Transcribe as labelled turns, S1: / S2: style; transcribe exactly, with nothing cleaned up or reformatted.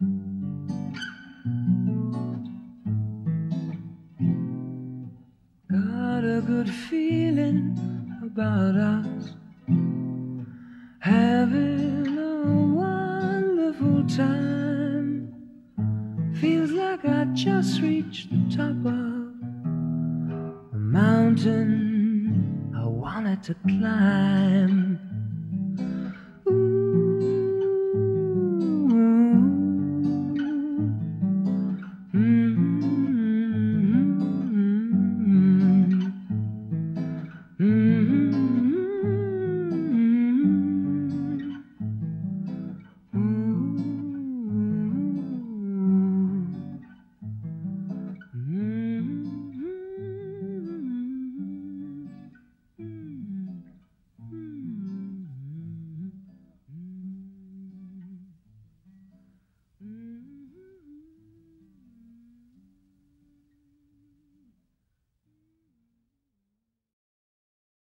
S1: Got a good feeling about us, having a wonderful time. Feels like I just reached the top of a mountain I wanted to climb.